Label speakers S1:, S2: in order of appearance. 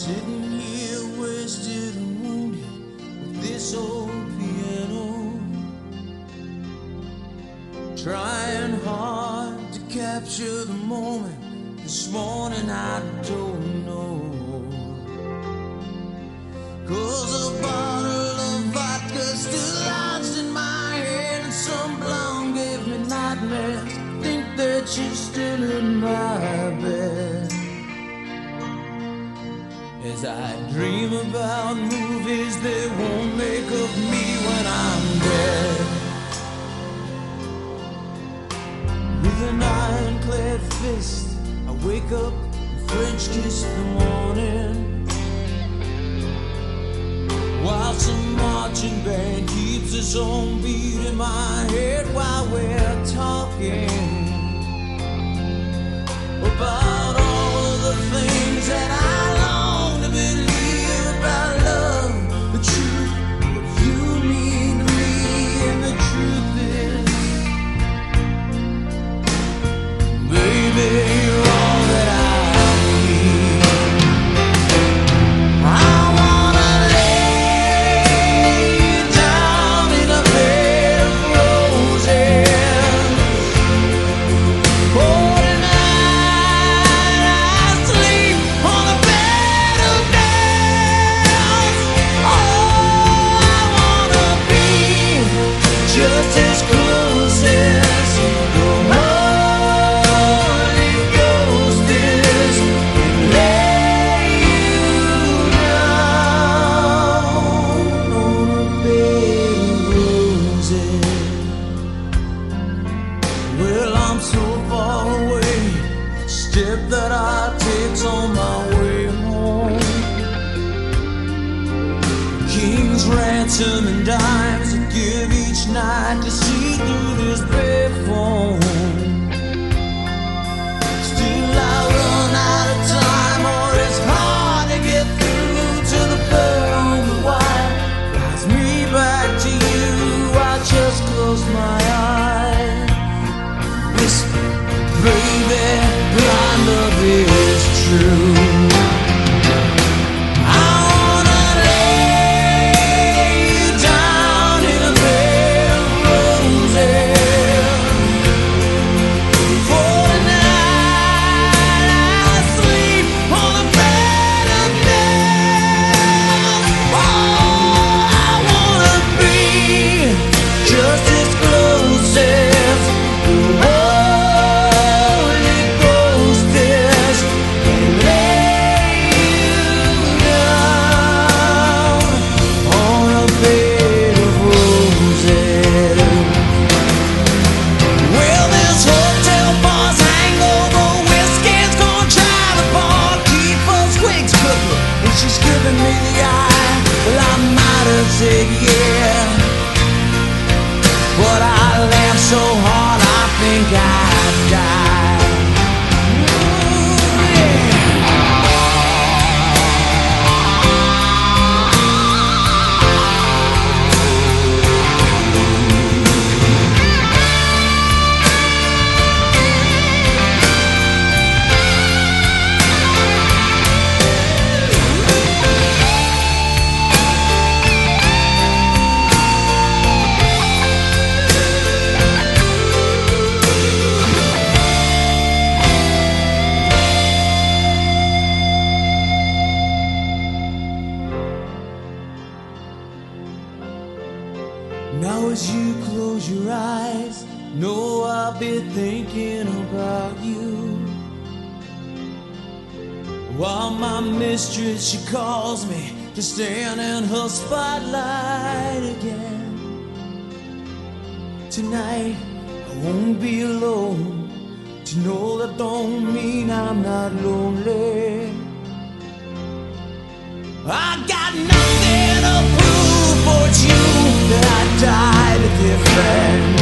S1: Sitting here wasted and wounded with this old piano, trying hard to capture the moment. This morning I don't know, 'cause a bottle of vodka still lodged in my head, and some blonde gave me nightmares. Think that she's still in my bed as I dream about movies they won't make of me when I'm dead. With an ironclad fist I wake up and French kiss the morning, while some marching band keeps its own beat in my head while we're talking about all of the things that I long to believe about love, the truth, what you mean to me. And the truth is, baby, you're all that I need. I wanna lay you down in a bed of roses. Oh, tonight I sleep on a bed of nails. Oh, I wanna be just as close as the Holy Ghost is, and lay you down on a bed of roses. Well, I'm so far away, step that I take's on my way home. King's ransom and dimes I give each night to see through this bare phone. Still I run out of time, or it's hard to get through to the pearl and the wine. Flies me back to you, I just close my eyes, whisper, baby, my love is true. I wanna lay you down in a bed of roses. For tonight I sleep on a bed of nails. Oh, I wanna be just as close as the Holy Ghost is, and lay you down on a bed of roses. Well, this hotel bar's hangover whiskey's gonna try the bar, keep us wigs cooking, and she's giving me the eye. Well, I might have said yeah, but I laughed so hard I think I'd die. Ooh, yeah. Now as you close your eyes, know I'll be thinking about you, while my mistress, she calls me to stand in her spotlight again. Tonight I won't be alone, to know that don't mean I'm not lonely. I got nothing to prove, but it's you that I died to defend.